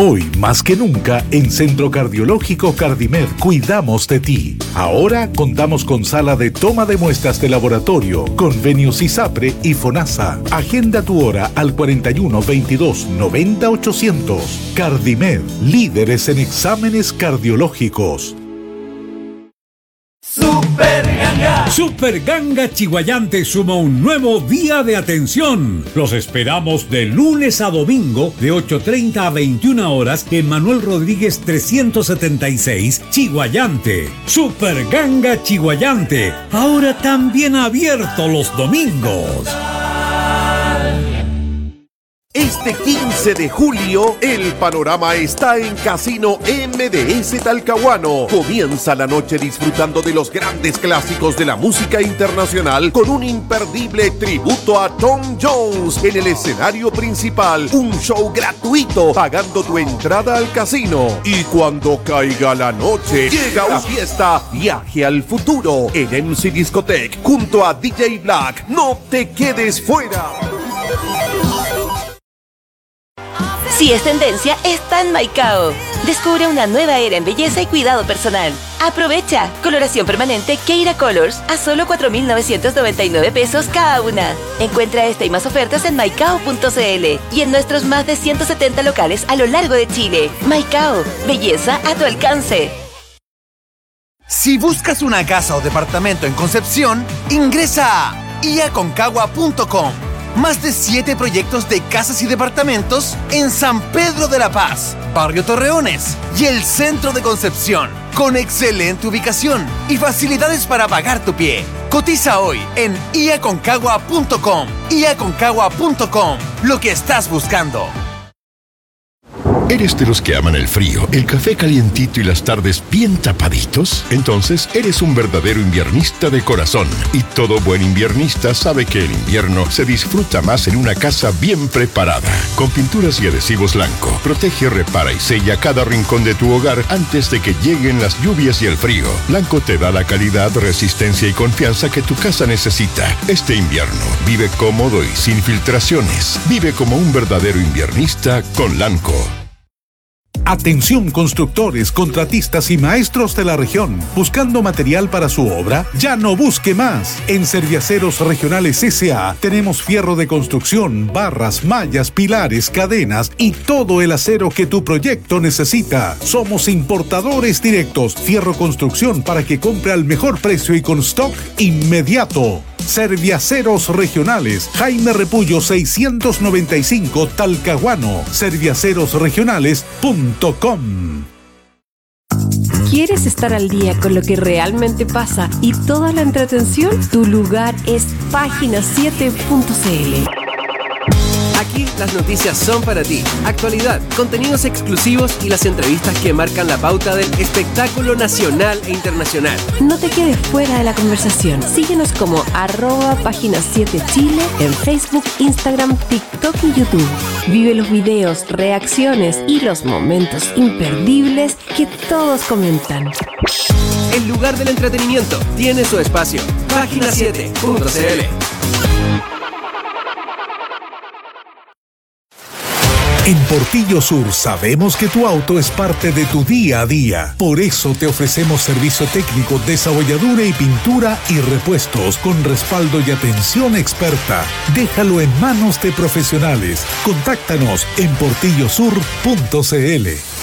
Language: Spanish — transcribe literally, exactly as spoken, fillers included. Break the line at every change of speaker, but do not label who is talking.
Hoy, más que nunca, en Centro Cardiológico Cardimed cuidamos de ti. Ahora contamos con sala de toma de muestras de laboratorio, convenios ISAPRE y FONASA. Agenda tu hora al cuarenta y uno, veintidós, noventa, ochocientos. Cardimed, líderes en exámenes cardiológicos.
Super Ganga.
Super Ganga Chiguayante suma un nuevo día de atención. Los esperamos de lunes a domingo de ocho treinta a veintiuna horas en Manuel Rodríguez trescientos setenta y seis, Chiguayante. Super Ganga Chiguayante, ahora también abierto los domingos.
Este quince de julio, el panorama está en Casino M D S Talcahuano. Comienza la noche disfrutando de los grandes clásicos de la música internacional con un imperdible tributo a Tom Jones en el escenario principal. Un show gratuito pagando tu entrada al casino. Y cuando caiga la noche, llega una fiesta Viaje al Futuro en M C Discotech junto a D J Black. No te quedes fuera.
Si es tendencia, está en Maicao. Descubre una nueva era en belleza y cuidado personal. Aprovecha. Coloración permanente Keira Colors a solo cuatro mil novecientos noventa y nueve pesos cada una. Encuentra esta y más ofertas en maicao punto c l y en nuestros más de ciento setenta locales a lo largo de Chile. Maicao. Belleza a tu alcance.
Si buscas una casa o departamento en Concepción, ingresa a i a concagua punto com. Más de siete proyectos de casas y departamentos en San Pedro de la Paz, Barrio Torreones y el centro de Concepción, con excelente ubicación y facilidades para pagar tu pie. Cotiza hoy en i a concagua punto com. i a concagua punto com. Lo que estás buscando.
¿Eres de los que aman el frío, el café calientito y las tardes bien tapaditos? Entonces eres un verdadero inviernista de corazón. Y todo buen inviernista sabe que el invierno se disfruta más en una casa bien preparada. Con pinturas y adhesivos Lanco, protege, repara y sella cada rincón de tu hogar antes de que lleguen las lluvias y el frío. Lanco te da la calidad, resistencia y confianza que tu casa necesita. Este invierno, vive cómodo y sin filtraciones. Vive como un verdadero inviernista con Lanco.
Atención constructores, contratistas y maestros de la región. ¿Buscando material para su obra? Ya no busque más. En Serviaceros Regionales S A tenemos fierro de construcción, barras, mallas, pilares, cadenas y todo el acero que tu proyecto necesita. Somos importadores directos. Fierro construcción para que compre al mejor precio y con stock inmediato. Serviaceros Regionales, Jaime Repullo seiscientos noventa y cinco, Talcahuano. serviaceros regionales punto com.
¿Quieres estar al día con lo que realmente pasa y toda la entretención? Tu lugar es página siete punto c l.
Aquí las noticias son para ti. Actualidad, contenidos exclusivos y las entrevistas que marcan la pauta del espectáculo nacional e internacional.
No te quedes fuera de la conversación. Síguenos como arroba página siete Chile en Facebook, Instagram, TikTok y YouTube. Vive los videos, reacciones y los momentos imperdibles que todos comentan.
El lugar del entretenimiento tiene su espacio. página siete punto c l.
En Portillo Sur sabemos que tu auto es parte de tu día a día. Por eso te ofrecemos servicio técnico, desabolladura y pintura y repuestos con respaldo y atención experta. Déjalo en manos de profesionales. Contáctanos en portillo sur punto c l.